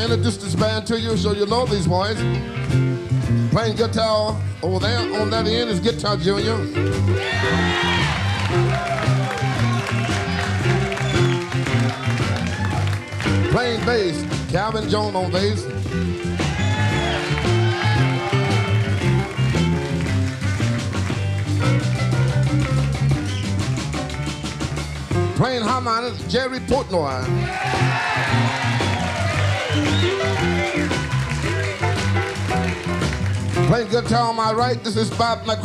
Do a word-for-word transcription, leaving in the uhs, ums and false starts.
introduce this band to you so you know these boys. Playing guitar over there on that end is Guitar Junior. Playing bass, Calvin Jones on bass. Playing harmonics, Jerry Portnoy. Playing guitar on my right, this is Bob McCoy.